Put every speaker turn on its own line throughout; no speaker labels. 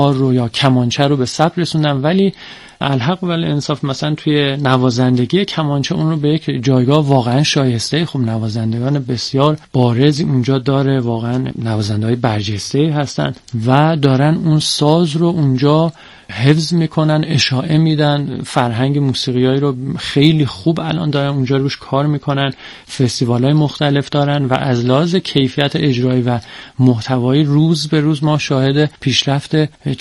رو یا کمانچه رو به ثبت رسوندن، ولی الحق و الانصاف مثلا توی نوازندگی کمانچه اون رو به یک جایگاه واقعا شایسته، خب نوازندگان بسیار بارزی اونجا داره، واقعا نوازنده‌های برجسته هستن و دارن اون ساز رو اونجا حفظ میکنن، اشاعه میدن، فرهنگ موسیقیایی رو خیلی خوب الان دارن اونجا روش کار میکنن، فستیوال‌های مختلف دارن و از لحاظ کیفیت اجرایی و محتوایی روز به روز ما شاهد پیشرفت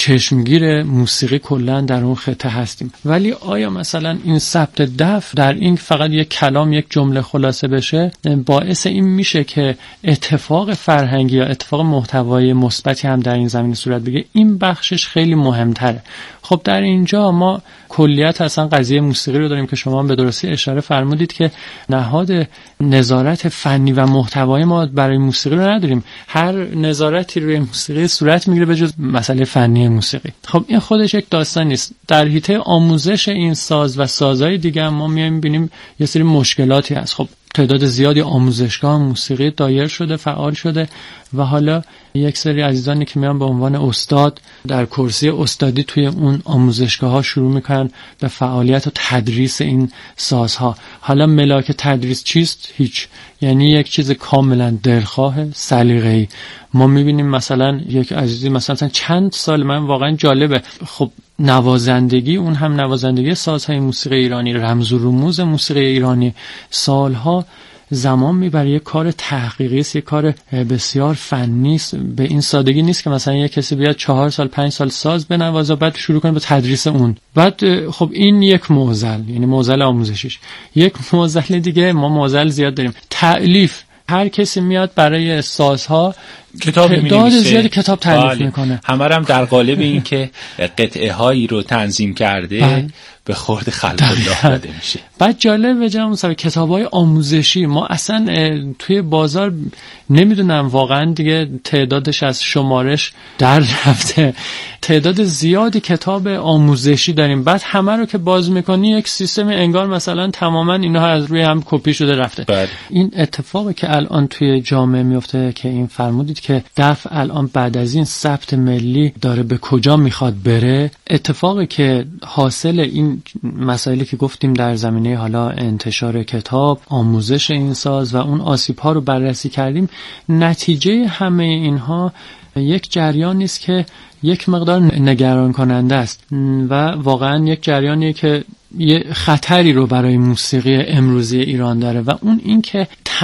چشمگیر موسیقی کلا در اون خطه هستیم. ولی آیا مثلا این ثبت دف در این فقط یک کلام، یک جمله خلاصه بشه، باعث این میشه که اتفاق فرهنگی یا اتفاق محتوایی مثبتی هم در این زمینه صورت بگیره؟ این بخشش خیلی مهمتره. خب در اینجا ما کلیت اصلا قضیه موسیقی رو داریم که شما به درستی اشاره فرمودید که نهاد نظارت فنی و محتوایی ما برای موسیقی رو نداریم. هر نظارتی روی موسیقی صورت میگیره به جز مسئله فنی موسیقی. خب این خودش یک داستان نیست. در حیطه آموزش این ساز و سازهای دیگه ما میایم ببینیم یه سری مشکلاتی هست. خب تعداد زیادی آموزشگاه موسیقی دایر شده، فعال شده و حالا یک سری عزیزانی که میان به عنوان استاد در کرسی استادی توی اون آموزشگاه ها شروع میکنن به فعالیت و تدریس این سازها. حالا ملاک تدریس چیست؟ هیچ. یعنی یک چیز کاملا دلخواه، سلیقه‌ای. ما میبینیم مثلا یک عزیزی مثلا چند سال، من واقعا جالبه، خب نوازندگی، اون هم نوازندگی سازهای موسیقی ایرانی، رمز و رموز موسیقی ایرانی، سالها زمان میبره، یک کار تحقیقی است، یک کار بسیار فنی است. به این سادگی نیست که مثلا یک کسی بیاد 4 سال 5 سال ساز بنوازه بعد شروع کنه به تدریس اون. بعد خب این یک معضل، یعنی معضل آموزشیش. یک معضل دیگه، ما معضل زیاد داریم، تألیف. هر کسی میاد برای سازها
کتاب می‌نویسه،
تعداد زیادی کتاب تألیف میکنه.
همه هم در قالب این که قطعه هایی رو تنظیم کرده به خورد خلق الله داده میشه.
بعد جالب بجام مثلا کتاب‌های آموزشی، ما اصلا توی بازار نمیدونم واقعا دیگه تعدادش از شمارش در رفته، تعداد زیادی کتاب آموزشی داریم. بعد همه رو که باز میکنی یک سیستم انگار مثلا تماما اینها از روی هم کپی شده رفته. این اتفاقی که الان توی جامعه میفته که این فرمودید که دف الان بعد از این ثبت ملی داره به کجا میخواد بره، اتفاقی که حاصل این مسائلی که گفتیم در زمینه حالا انتشار کتاب، آموزش این ساز و اون آسیب‌ها رو بررسی کردیم، نتیجه همه اینها یک جریان نیست که یک مقدار نگران کننده است و واقعا یک جریانیه که یه خطری رو برای موسیقی امروزی ایران داره و اون این که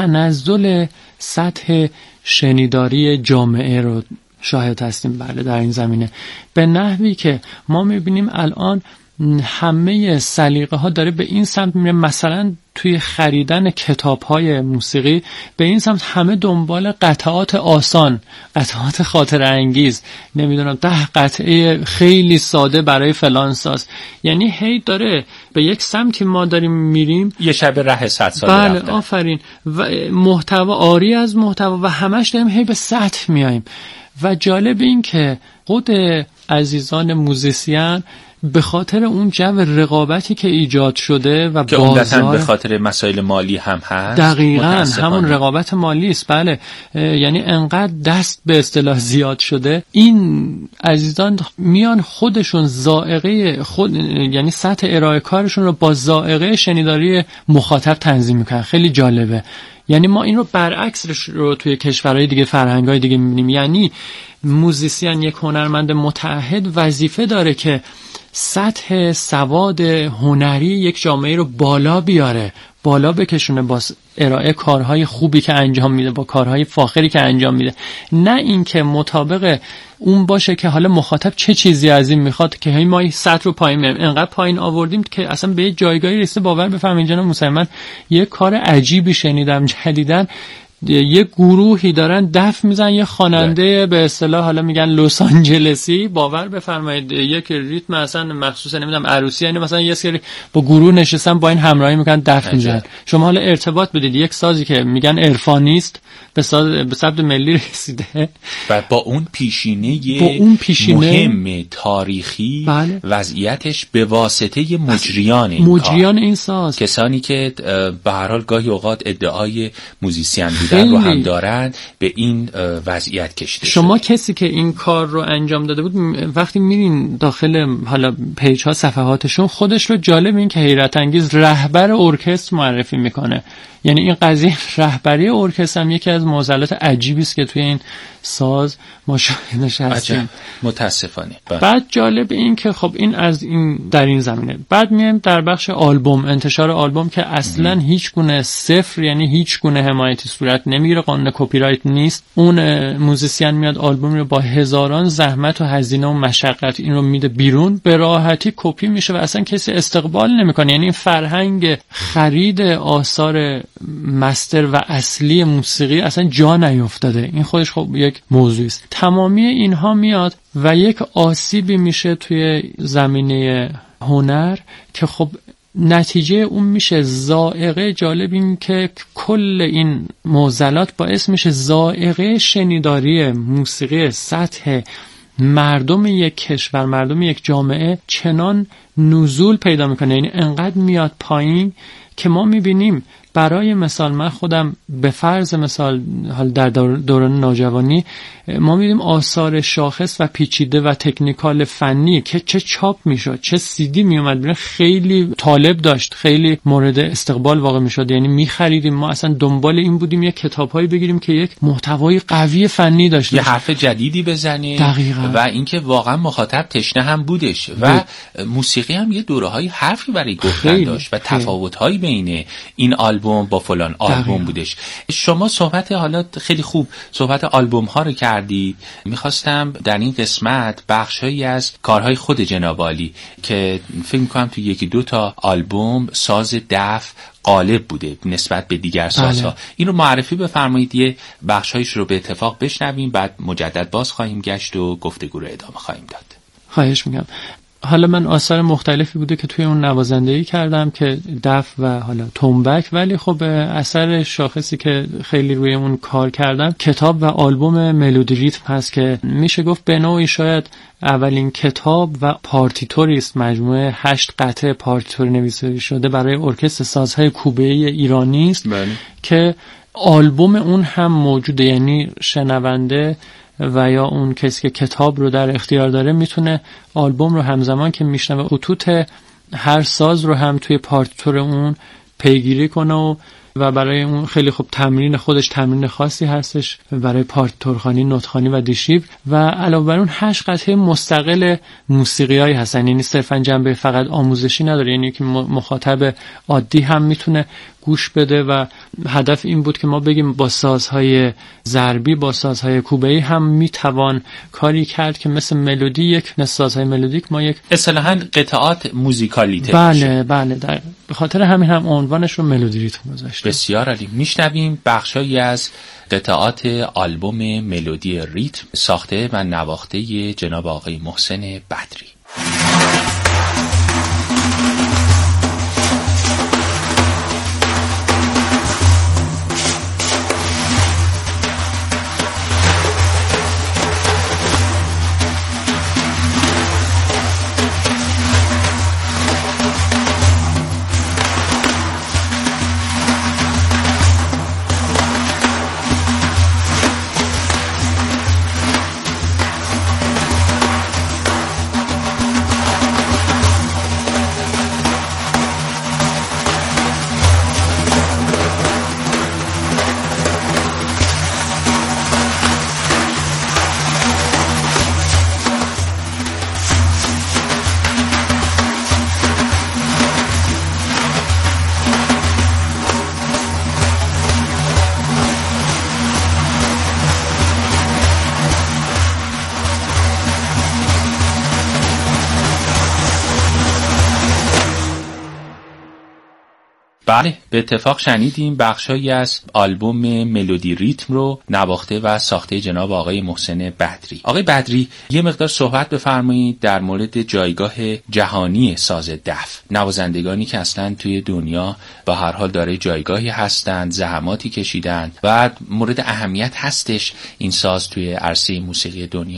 تنزل سطح شنیداری جامعه رو شاهد هستیم. بله، در این زمینه به نحوی که ما میبینیم الان همه سلیقه ها داره به این سمت میره. مثلا توی خریدن کتاب های موسیقی به این سمت همه دنبال قطعات آسان، قطعات خاطر انگیز، نمیدونم 10 قطعه خیلی ساده برای فلان ساز. یعنی هی داره به یک سمتی ما داریم میریم،
یه شب ره 100 ساله
بله
رفته.
آفرین. و محتوا آری از محتوا و همش داریم هی به سطح میاییم. و جالب این که خود عزیزان موزیسین به خاطر اون جو رقابتی که ایجاد شده و
که عمدتاً به خاطر مسائل مالی هم هست،
دقیقاً همون رقابت مالی است. بله، یعنی انقدر دست به اصطلاح زیاد شده، این عزیزان میان خودشون ذائقه خود، یعنی سطح ارائه کارشون رو با ذائقه شنیداری مخاطب تنظیم میکنن. خیلی جالبه. یعنی ما این رو برعکس رو توی کشورهای دیگه، فرهنگ‌های دیگه می‌بینیم. یعنی موزیسین، یک هنرمند متعهد وظیفه داره که سطح سواد هنری یک جامعه رو بالا بیاره، بالا بکشونه با ارائه کارهای خوبی که انجام میده، با کارهای فاخری که انجام میده. نه اینکه مطابق اون باشه که حالا مخاطب چه چیزی از این میخواد که ما سطح رو پایین میاریم، انقدر پایین آوردیم که اصلا به جایگاهی رسیده باور بفرمایید جناب موسوی، من یه کار عجیبی شنیدم جدیدن، یه گروهی دارن دف میزن، یه خواننده به اصطلاح حالا میگن لس آنجلسی، باور بفرمایید یک ریتم اصلا مخصوص نمیدونم عروسی، یعنی مثلا یه سری با گروه نشستن با این همراهی میکنن دف میزنن. شما حالا ارتباط بدید یک سازی که میگن عرفانی است به ثبت ملی رسیده
و با اون پیشینه مهم تاریخی،
بله،
وضعیتش به واسطه مجریان
این ساز،
کسانی که به هر حال گاهی اوقات ادعای موزیسین بودن رو هم دارن به این وضعیت کشیده
شما
شده.
کسی که این کار رو انجام داده بود وقتی میرین داخل حالا پیج ها صفحاتشون خودش رو جالب این که حیرت انگیز رهبر ارکستر معرفی میکنه. یعنی این قضیه رهبری ارکستر هم یکی از معضلات عجیبی است که توی این ساز ما شاهدش هستیم
متاسفانه.
بعد جالب این که خب این از این در این زمینه. بعد میایم در بخش آلبوم، انتشار آلبوم که اصلا هیچ گونه صفر، یعنی هیچ گونه حمایتی صورت نمیگیره، قانون کپی رایت نیست. اون موزیسین میاد آلبوم رو با هزاران زحمت و هزینه و مشقت این رو میده بیرون، به راحتی کپی میشه و اصلا کسی استقبال نمیکنه. یعنی این فرهنگ خرید آثار مستر و اصلی موسیقی اصلا جا نیافتاده. این خودش خب یک موضوعی است. تمامی اینها میاد و یک آسیبی میشه توی زمینه هنر که خب نتیجه اون میشه ضائقه. جالب این که کل این معضلات باعث میشه ضائقه شنیداری موسیقی سطح مردم یک کشور، مردم یک جامعه چنان نزول پیدا میکنه، یعنی انقدر میاد پایین که ما میبینیم. برای مثال من خودم به فرض مثال حال در دوران نوجوانی ما میدیم آثار شاخص و پیچیده و تکنیکال فنی که چه چاپ میشد، چه CD میومد بیرون، خیلی طالب داشت، خیلی مورد استقبال واقع میشد. یعنی میخریدیم، ما اصلا دنبال این بودیم یک کتابایی بگیریم که یک محتوای قوی فنی داشت،
یه حرف جدیدی بزنه.
دقیقاً.
و اینکه واقعا مخاطب تشنه هم بودش و موسیقی هم یه دوره‌های حرفی برای گفتن داشت و تفاوت‌هایی بین این آلبوم با فلان آلبوم بودش. شما صحبت حالا خیلی خوب صحبت آلبوم ها رو کردید. میخواستم در این قسمت بخشایی از کارهای خود جناب عالی که فکر میکنم تو یکی دو تا آلبوم ساز دف غالب بوده نسبت به دیگر سازها، این رو معرفی بفرمایید. یه بخشایش رو به اتفاق بشنویم، بعد مجدد باز خواهیم گشت و گفتگو رو ادامه خواهیم داد.
خواهش میکنم. حالا من آثار مختلفی بوده که توی اون نوازندگی کردم که دف و حالا تنبک، ولی خب اثر شاخصی که خیلی روی اون کار کردم کتاب و آلبوم ملودی ریتم هست که میشه گفت به نوعی شاید اولین کتاب و پارتیتوری است، مجموعه 8 قطعه پارتیتور نویسی شده برای ارکستر سازهای کوبه‌ای ایرانی است که آلبوم اون هم موجوده. یعنی شنونده و یا اون کسی که کتاب رو در اختیار داره میتونه آلبوم رو همزمان که میشنوه خطوط هر ساز رو هم توی پارتیتور اون پیگیری کنه و برای اون خیلی خوب تمرین خودش تمرین خاصی هستش برای پارتیتورخوانی، نوتخوانی و دیشیفر. و علاوه بر اون 8 قطعه مستقل موسیقیایی هستن، یعنی صرفا جنبه فقط آموزشی نداره، یعنی که مخاطب عادی هم میتونه گوش بده و هدف این بود که ما بگیم با سازهای ضربی، با سازهای کوبه‌ای هم میتوان کاری کرد که مثل ملودی، یک مثل سازهای ملودیک ما یک
اصطلاحاً قطعات موزیکالیته.
بله به خاطر همین هم عنوانش رو ملودی ریتم گذاشتیم.
بسیار عالی. میشنویم بخشایی از قطعات آلبوم ملودی ریتم ساخته و نواخته جناب آقای محسن بدری. بله، به اتفاق شنیدیم بخشایی از آلبوم ملودی ریتم رو نواخته و ساخته جناب آقای محسن بدری. آقای بدری، یه مقدار صحبت بفرمایید در مورد جایگاه جهانی ساز دف. نوازندگانی که اصلا توی دنیا با هر حال داره جایگاهی هستند، زحماتی کشیدند و مورد اهمیت هستش این ساز توی عرصه موسیقی دنیا.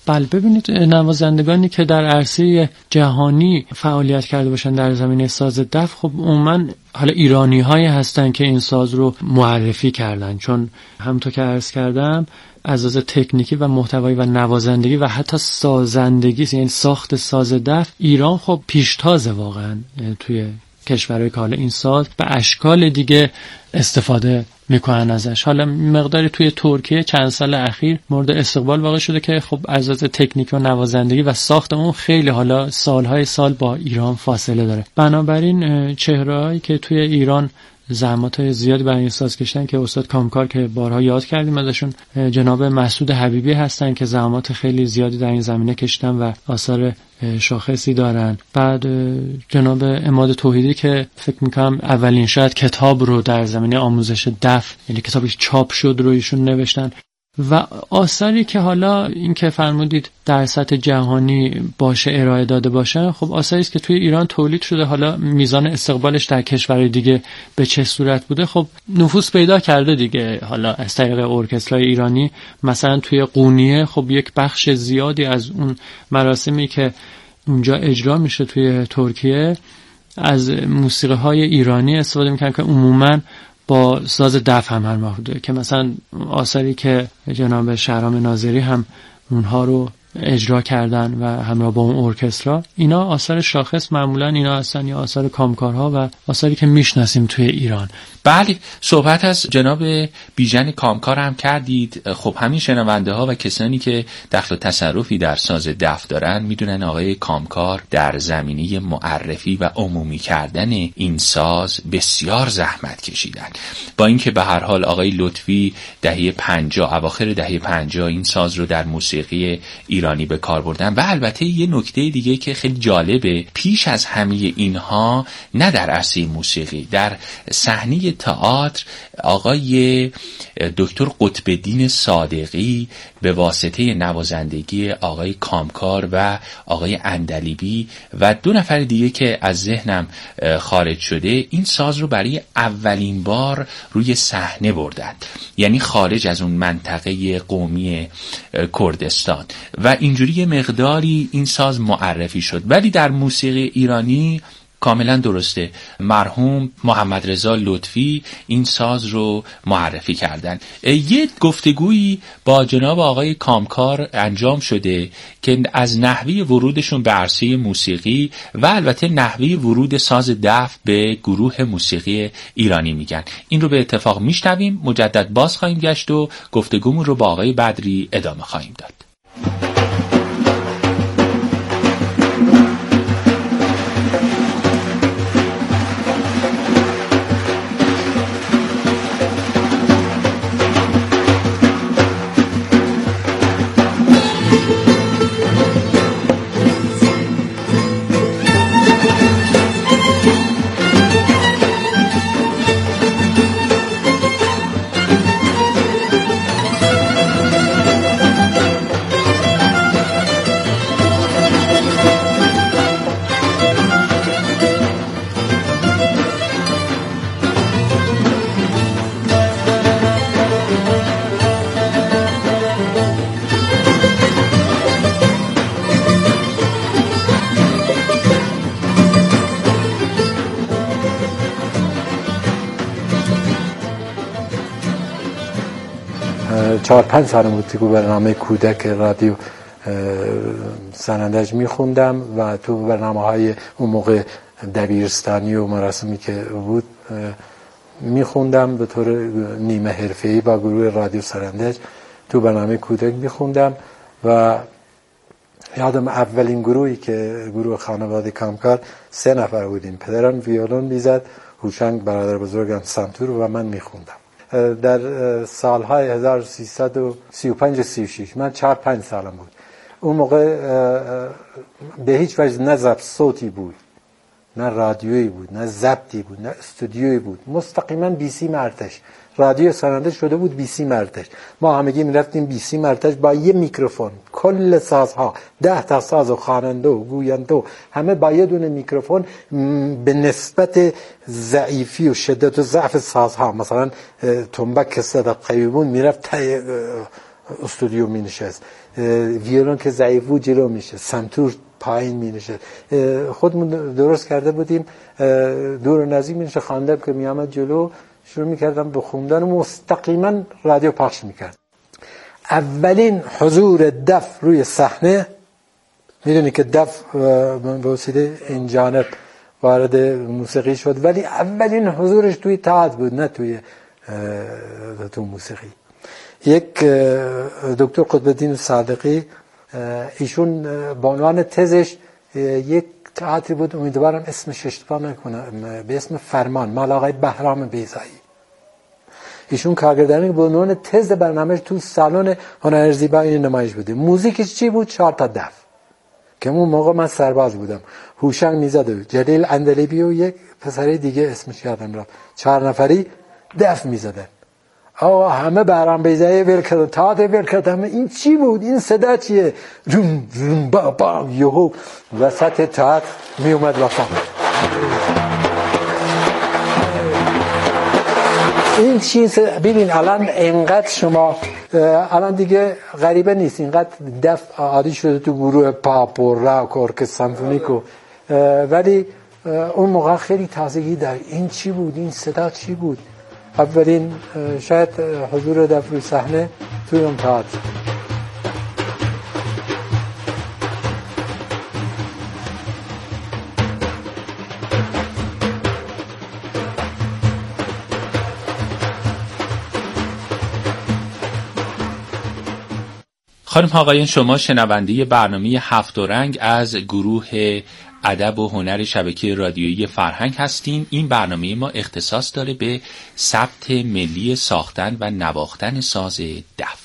بله، ببینید نوازندگانی که در عرصه جهانی فعالیت کرده باشن در زمینه ساز دف، خب عموما حالا ایرانی هایی هستن که این ساز رو معرفی کردن، چون همونطور که عرض کردم از لحاظ تکنیکی و محتوایی و نوازندگی و حتی سازندگی، یعنی ساخت ساز دف، ایران خب پیشتازه واقعا توی کشورهای که حالا این ساز به اشکال دیگه استفاده میکنن ازش. حالا مقداری توی ترکیه چند سال اخیر مورد استقبال واقع شده که خب از لحاظ تکنیک و نوازندگی و ساخت اون خیلی حالا سالهای سال با ایران فاصله داره. بنابراین چهرهایی که توی ایران زحمات زیادی برای این ساز کشیدن که استاد کامکار که بارها یاد کردیم ازشون، جناب مسعود حبیبی هستن که زحمات خیلی زیادی در این زمینه کشیدن و آثار شاخصی دارن. بعد جناب عماد توحیدی که فکر میکنم اولین شاید کتاب رو در زمینه آموزش دف، یعنی کتابی چاپ شد رو ایشون نوشتن. و آثاری که حالا این که فرمودید در سطح جهانی باشه ارائه داده باشه، خب آثاری است که توی ایران تولید شده، حالا میزان استقبالش در کشورهای دیگه به چه صورت بوده خب نفوذ پیدا کرده دیگه. حالا از طریق ارکسترای ایرانی مثلا توی قونیه خب یک بخش زیادی از اون مراسمی که اونجا اجرا میشه توی ترکیه از موسیقی های ایرانی استفاده میکنن که عموماً با ساز دف هم همراه بوده، که مثلا آثاری که جناب شهرام ناظری هم اونها رو اجرا کردن و همراه با اون ارکسترا، اینا آثار شاخص معمولا اینا هستن یا آثار کامکارها و آثاری که میشناسیم توی ایران.
بله، صحبت از جناب بیژن کامکار هم کردید. خب همین شنونده ها و کسانی که دخل و تصرفی در ساز دف دارن میدونن آقای کامکار در زمینه معرفی و عمومی کردن این ساز بسیار زحمت کشیدن. با اینکه به هر حال آقای لطفی دهه 50 اواخر دهه 50 این ساز رو در موسیقی ایرانی به کار بردن. و البته یه نکته دیگه که خیلی جالبه، پیش از همه اینها نه در عرصه موسیقی، در صحنه تئاتر آقای دکتر قطب‌الدین صادقی به واسطه نوازندگی آقای کامکار و آقای اندلیبی و 2 نفر دیگه که از ذهنم خارج شده، این ساز رو برای اولین بار روی صحنه بردن، یعنی خارج از اون منطقه قومی کردستان، و اینجوری یه مقداری این ساز معرفی شد. ولی در موسیقی ایرانی کاملا درسته، مرحوم محمد رضا لطفی این ساز رو معرفی کردن. یه گفتگویی با جناب آقای کامکار انجام شده که از نحوه ورودشون به عرصه موسیقی و البته نحوه ورود ساز دف به گروه موسیقی ایرانی میگن. این رو به اتفاق میشنویم، مجدد باز خواهیم گشت و گفتگومون رو با آقای بدری ادامه خواهیم داد.
چهار 5 سال بود که برنامه کودک رادیو سنندج میخوندم و تو برنامه‌های اون موقع دبیرستانی و مراسمی که بود میخوندم به طور نیمه حرفه‌ای با گروه رادیو سنندج تو برنامه کودک میخوندم. و یادم اولین گروهی که گروه خانواده کامکار 3 نفر بودیم، پدرم ویولون میزد، هوشنگ برادر بزرگم سنتور و من میخوندم. در سالهای 1335 36 من 4-5 سالم بود. اون موقع به هیچ وجه نه ضبط صوتی بود، نه رادیویی بود، نه ضبطی بود، نه استودیویی بود. مستقیما بیسی مرتش رادیو سنندج شده بود، بیسی مرتش. ما همگی میرفتیم بیسی مرتش با یه میکروفون، کل سازها 10 تا ساز و خواننده و گوینده و همه با یه دونه میکروفون به نسبت ضعیفی و شدت و ضعف سازها. مثلا تنبک که صدق قیبون میرفت استودیو می نشست، ویولون که ضعیف بود جلو میشه، سنتور پایین می نشست. خودمون درست کرده بودیم، دور و نزدیک می نشست، خواندم که می آمد جلو شروع می کردم به خوندن و مستقیما رادیو پخش می کرد. اولین حضور دف روی صحنه، میدونی که دف به وسیله این جانب وارد موسیقی شد، ولی اولین حضورش توی تئاتر بود، نه تو موسیقی. یک دکتر قطب الدین صادقی، ایشون به عنوان تزش یک تئاتری بود، امیدوارم اسمش اشتباه نکنم، به اسم فرمان، مال آقای بهرام بیضایی. ایشون کارگردانی به عنوان تز برنامه‌اش تو سالن هنر زیبایی نمایش بوده. موزیکش چی بود؟ 4 تا دف، که اون موقع من سرباز بودم. هوشنگ میزد و جلیل اندلیبی و یک پسر دیگه اسمش یادم رفت، 4 نفری دف میزدن. آقا همه بهرام بیضایی ول کردن، تئاتر ول کردن. این چی بود؟ این صدا چیه؟ روم روم با با یهو وسط تئاتر می اومد وسط. این چیز ببین الان اینقدر شما الان دیگه غریبه نیست، اینقدر دف عادی شده تو گروه پاپ و راک و ارکستر سمفونیک، ولی اون موقع خیلی تازگی داره. این چی بود؟ این صدا چی بود؟ اولین شاید حضور دف روی صحنه توی اون تئاتر.
خانم آقایان، شما شنونده برنامه هفت و رنگ از گروه ادب و هنر شبکه رادیویی فرهنگ هستین. این برنامه ما اختصاص داره به ثبت ملی ساختن و نواختن ساز دف.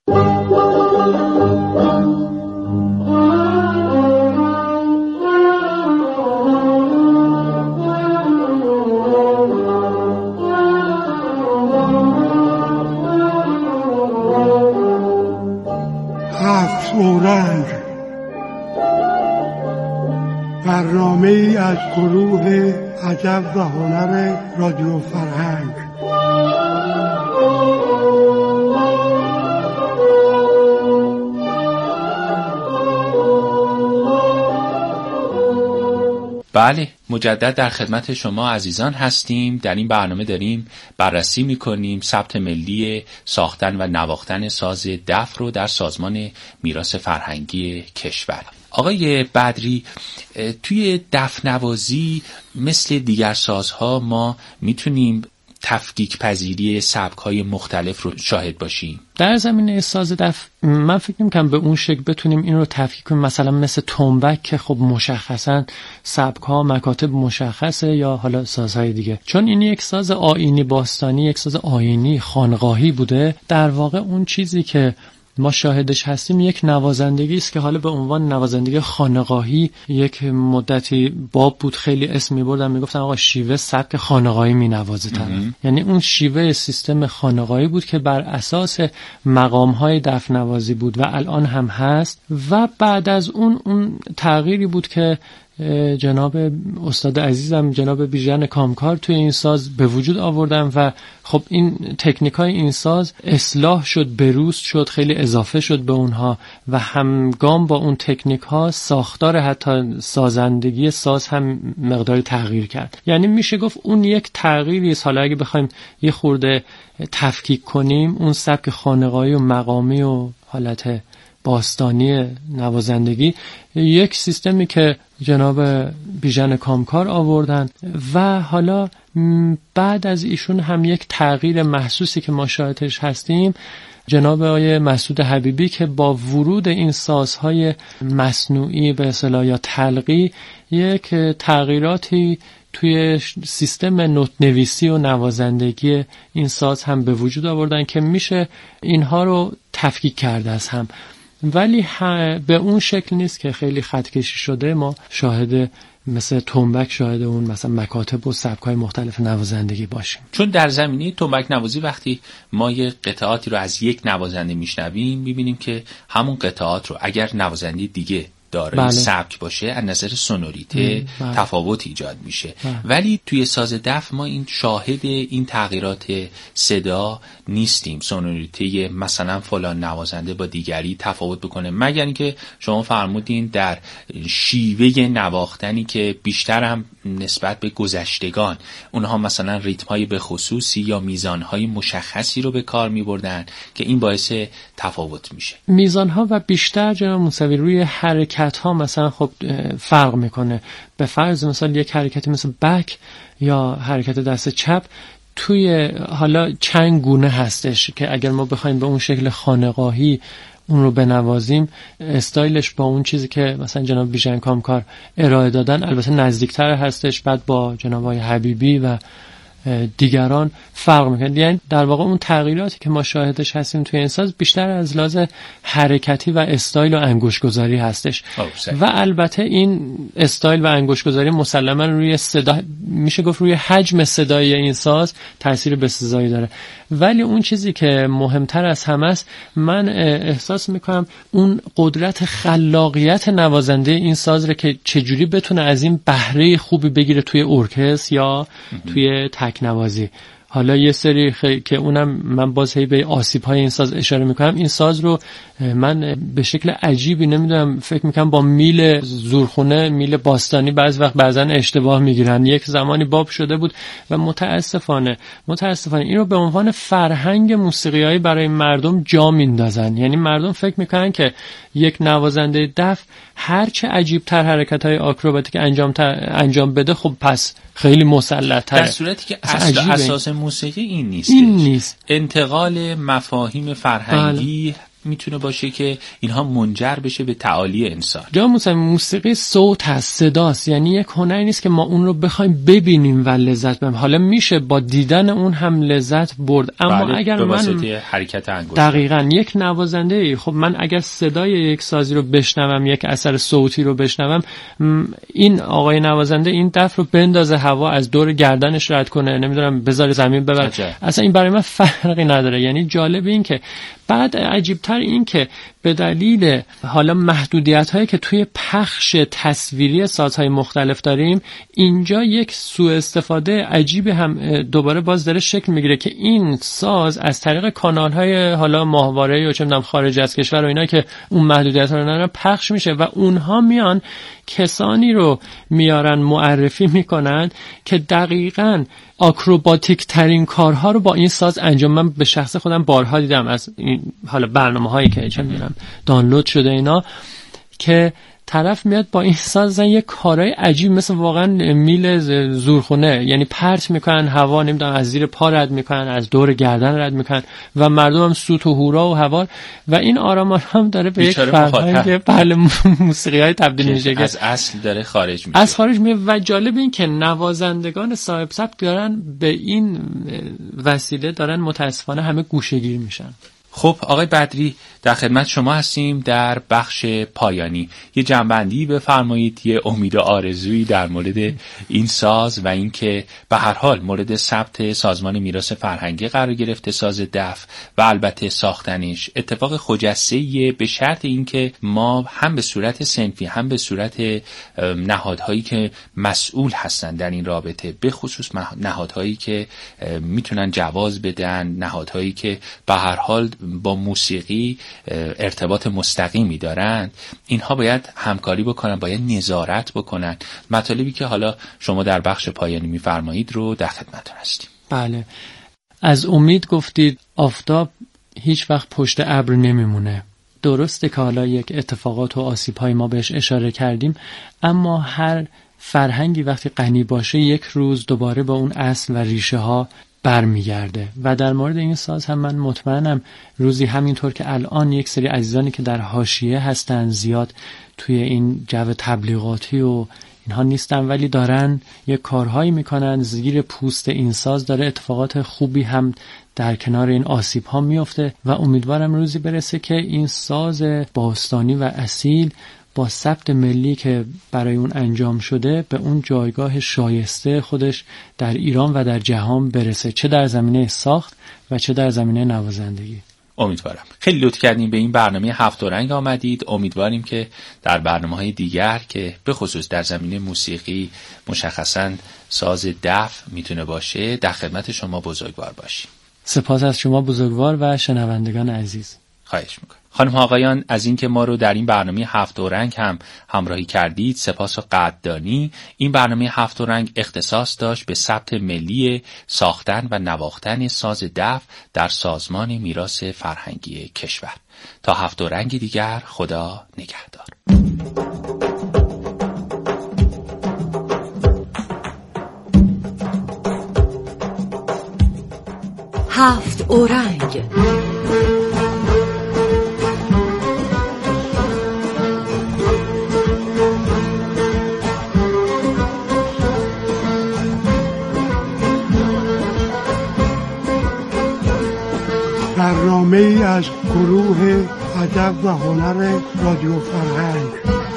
رنگ برنامه‌ای از گروه ادب و هنر رادیو فرهنگ.
بله، مجدد در خدمت شما عزیزان هستیم. در این برنامه داریم بررسی میکنیم ثبت ملی ساختن و نواختن ساز دف رو در سازمان میراث فرهنگی کشور. آقای بدری، توی دف نوازی مثل دیگر سازها ما میتونیم تفکیک پذیری سبک‌های مختلف رو شاهد باشیم.
در زمینه ساز دف من فکر نمی‌کنم به اون شکل بتونیم این رو تفکیک کنیم، مثلا مثل تنبک که خب مشخصاً سبک‌ها مکاتب مشخصه، یا حالا سازهای دیگه. چون این یک ساز آیینی باستانی، یک ساز آیینی خانقاهی بوده، در واقع اون چیزی که ما شاهدش هستیم یک نوازندگی است که حالا به عنوان نوازندگی خانقاهی یک مدتی باب بود، خیلی اسم می‌بردن، میگفتن آقا شیوه سبک خانقاهی مینوازه طرف. یعنی اون شیوه سیستم خانقاهی بود که بر اساس مقام‌های دف نوازی بود و الان هم هست. و بعد از اون تغییری بود که جناب استاد عزیزم جناب بیژن کامکار توی این ساز به وجود آوردن و خب این تکنیکای این ساز اصلاح شد، بروز شد، خیلی اضافه شد به اونها و همگام با اون تکنیک ها ساختار حتی سازندگی ساز هم مقداری تغییر کرد. یعنی میشه گفت اون یک تغییری است. حالا اگه بخوایم یه خورده تفکیک کنیم، اون سبک خانقاهی و مقامی و حالت باستانی نوازندگی یک سیستمی که جناب بیژن کامکار آوردن و حالا بعد از ایشون هم یک تغییر محسوسی که ما شاهدش هستیم، جناب آقای مسعود حبیبی که با ورود این سازهای مصنوعی به اصطلاح یا تلقی یک تغییراتی توی سیستم نوت نویسی و نوازندگی این ساز هم به وجود آوردن که میشه اینها رو تفکیک کرده از هم، ولی به اون شکل نیست که خیلی خط کشی شده. ما شاهد مثل تنبک شاهد اون مثلا مکاتب و سبک‌های مختلف نوازندگی باشیم.
چون در زمینه تنبک نوازی وقتی ما یه قطعاتی رو از یک نوازنده میشنویم میبینیم که همون قطعات رو اگر نوازنده دیگه دارای سبک باشه از نظر سونوریته تفاوت ایجاد میشه. ولی توی ساز دف ما این شاهد این تغییرات صدا نیستیم، سونوریته مثلا فلان نوازنده با دیگری تفاوت بکنه، مگر اینکه شما فرمودین در شیوه نواختنی که بیشتر هم نسبت به گذشتگان اونها مثلا ریتم‌های به خصوصی یا میزان‌های مشخصی رو به کار می‌بردن که این باعث تفاوت میشه.
میزان‌ها و بیشتر جناب موسوی روی حرکت‌ها مثلا خب فرق میکنه. به فرض مثلا یک حرکتی مثل بک یا حرکت دست چپ توی حالا چند گونه هستش که اگر ما بخوایم به اون شکل خانقاهی اون رو بنوازیم، استایلش با اون چیزی که مثلا جناب بیژن کامکار ارائه دادن البته نزدیکتر هستش، بعد با جناب آقای حبیبی و دیگران فرق میکنه. یعنی در واقع اون تغییراتی که ما شاهدش هستیم توی این ساز بیشتر از لحاظ حرکتی و استایل و انگشت‌گذاری هستش و البته این استایل و انگشت‌گذاری مسلما روی صدا، میشه گفت روی حجم صدای این ساز تاثیر بسزایی داره. ولی اون چیزی که مهمتر از همه است، من احساس میکنم اون قدرت خلاقیت نوازنده این ساز رو که چجوری بتونه از این بهره خوبی بگیره توی ارکستر یا توی تکنوازی. حالا یه سری که اونم من باز هی به آسیب‌های این ساز اشاره میکنم، این ساز رو من به شکل عجیبی نمیدونم فکر میکنم با میل زورخونه، میل باستانی بعضا اشتباه میگیرن. یک زمانی باب شده بود و متاسفانه این رو به عنوان فرهنگ موسیقیایی برای مردم جا میندازن. یعنی مردم فکر میکنن که یک نوازنده دف هرچه عجیب‌تر حرکت‌های آکروباتیک انجام بده خب پس خیلی مسلط‌تره،
در صورتی که اساس موسیقی این نیست. انتقال مفاهیم فرهنگی میتونه باشه که اینها منجر بشه به تعالی انسان.
جا موسیقی صوت هست، صداست، یعنی یک هنری نیست که ما اون رو بخوایم ببینیم و لذت ببریم. حالا میشه با دیدن اون هم لذت برد، اما اگر من
حرکت انگشت
دقیقاً یک نوازنده، خب من اگر صدای یک سازی رو بشنوم، یک اثر صوتی رو بشنوم، این آقای نوازنده این دف رو بندازه هوا، از دور گردنش رد کنه، نمیدونم بذاره زمین ببره، اصلا این برای من فرقی نداره. یعنی جالب این که بعد عجیب‌تر این که به دلیل حالا محدودیت‌هایی که توی پخش تصویری سازهای مختلف داریم، اینجا یک سوء استفاده عجیبی هم دوباره باز داره شکل میگیره که این ساز از طریق کانال‌های حالا ماهواره‌ای و چه می‌دونم خارج از کشور و اینا که اون محدودیت‌ها رو ندارن پخش میشه و اونها میان کسانی رو میارن معرفی میکنن که دقیقاً آکروباتیک ترین کارها رو با این ساز انجام. من به شخص خودم بارها دیدم از این حالا برنامه‌هایی که چه می‌دونم دانلود شده اینا که طرف میاد با این ساز یه کارهای عجیب مثل واقعا میل زورخونه، یعنی پرت میکنن هوا، نمیدونم از زیر پا رد میکنن، از دور گردن رد میکنن و مردم هم سوت و هورا و هوا و این آرامان هم داره به یک فرهنگ بله موسیقی‌های تبدیل میشه که
از اصل داره خارج میشه.
از خارج میشه و جالب این که نوازندگان صاحب سبک دارن به این وسیله دارن متاسفانه همه گوشه‌گیر میشن.
خب آقای بدری در خدمت شما هستیم در بخش پایانی. یه جنبندی بفرمایید، یه امید و آرزویی در مورد این ساز و اینکه به هر حال مورد ثبت سازمان میراث فرهنگی قرار گرفته ساز دف و البته ساختنش اتفاق خجسته‌ایه، به شرط اینکه ما هم به صورت صنفی هم به صورت نهادهایی که مسئول هستن در این رابطه، به خصوص نهادهایی که میتونن جواز بدن، نهادهایی که به هر حال با موسیقی ارتباط مستقیمی دارند، اینها باید همکاری بکنن، باید نظارت بکنن. مطالبی که حالا شما در بخش پایانی میفرمایید رو در خدمتتون هستیم.
بله، از امید گفتید، آفتاب هیچ وقت پشت ابر نمیمونه. درسته که حالا یک اتفاقات و آسیب‌های ما بهش اشاره کردیم، اما هر فرهنگی وقتی غنی باشه یک روز دوباره با اون اصل و ریشه ها برمیگرده و در مورد این ساز هم من مطمئنم روزی همینطور که الان یک سری عزیزانی که در حاشیه هستن زیاد توی این جو تبلیغاتی و اینها نیستن ولی دارن یک کارهایی میکنن زیر پوست این ساز، داره اتفاقات خوبی هم در کنار این آسیب ها میفته و امیدوارم روزی برسه که این ساز باستانی و اصیل با ثبت ملی که برای اون انجام شده به اون جایگاه شایسته خودش در ایران و در جهان برسه، چه در زمینه ساخت و چه در زمینه نوازندگی.
امیدوارم. خیلی لطف کردین به این برنامه هفت رنگ آمدید. امیدواریم که در برنامه‌های دیگر که به خصوص در زمینه موسیقی مشخصاً ساز دف میتونه باشه در خدمت شما بزرگوار باشیم.
سپاس از شما بزرگوار و شنوندگان عزیز.
خواهش میکنم. خانم آقایان، از اینکه ما رو در این برنامه هفت رنگ هم همراهی کردید سپاس و قدردانی. این برنامه هفت رنگ اختصاص داشت به ثبت ملی ساختن و نواختن ساز دف در سازمان میراث فرهنگی کشور. تا هفت رنگ دیگر، خدا نگهدار.
هفت اورنگ.
برنامه‌ای از گروه ادب و هنر رادیو فرهنگ.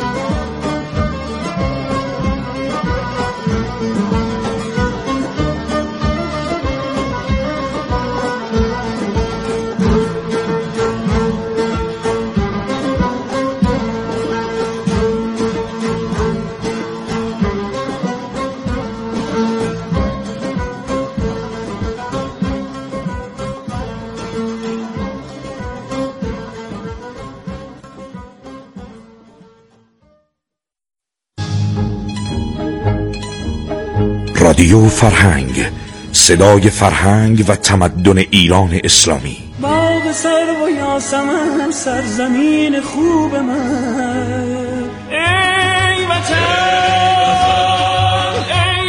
رادیو فرهنگ، صدای فرهنگ و تمدن ایران اسلامی.
باغ سرو و یاسمن، سرزمین خوب من، ای وطن، ای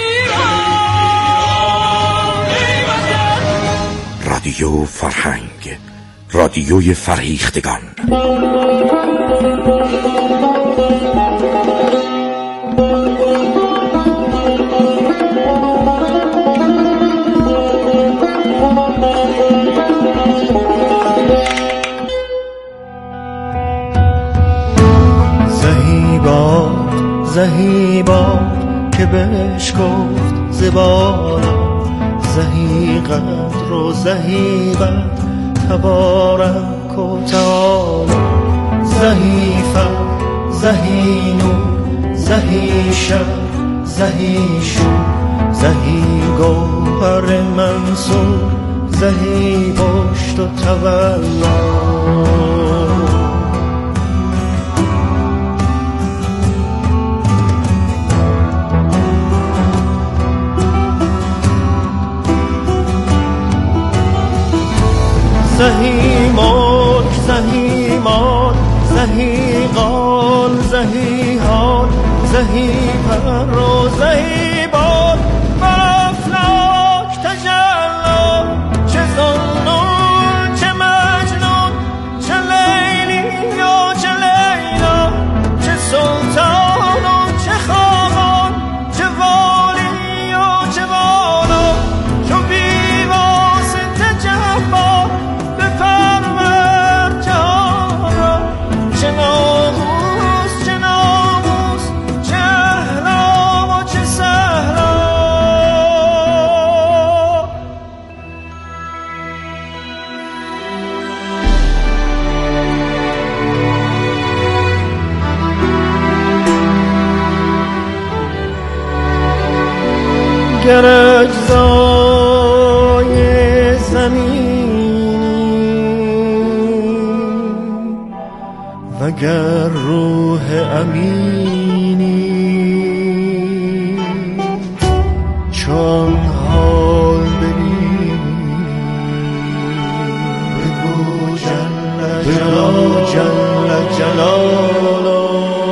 ایران، ای وطن.
رادیو فرهنگ، رادیوی فرهیختگان.
زهی باد که بهش گفت زبالا، زهی قدر و زهی قدر تبارک و تعالی، زهی فر زهی نور زهی شر زهی شور، زهی گوهر منصور زهی پشت و تولا. زهی ملک زهی مال زهی قال زهی حال، زهی پر و زهی بال، بر افلاک تجلی، چه ظنون چه مجنون، چه لیلی و چه لیلا، چه سلطان و چه خاقان، چه والی و چه والا، چو بی واسطه جبار بپرور جهان را، چه ناموس چه ناموس، چه احلام و چه صحرا. گر اجزای زمینی وگر روح امینی، چون حال ببینی بگو جل جلاله.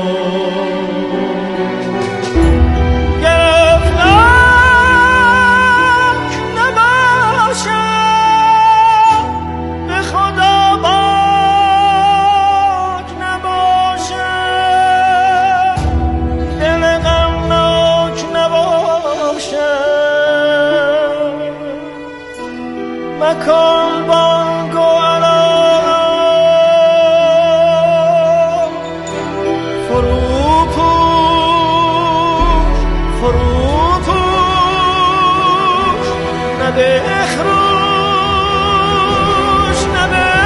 مکن بانگ و علام، فرو پوش نده خروش نده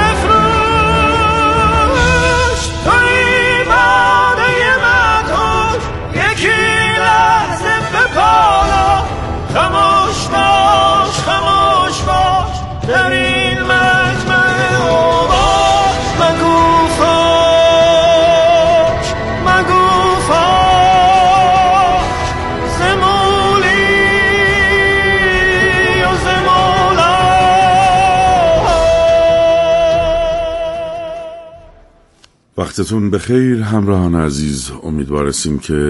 وقتتون بخیر همراهان عزیز. امیدواریم که